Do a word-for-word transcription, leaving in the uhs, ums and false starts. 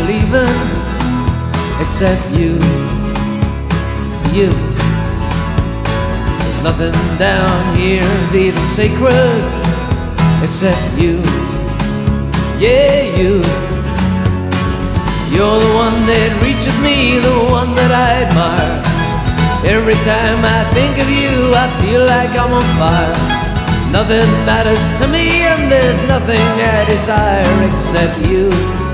leaving, except you, you. There's nothing down here is even sacred, except you, yeah, you. You're the one that reaches me, the one that I admire. Every time I think of you, I feel like I'm on fire. Nothing matters to me, and there's nothing I desire except you.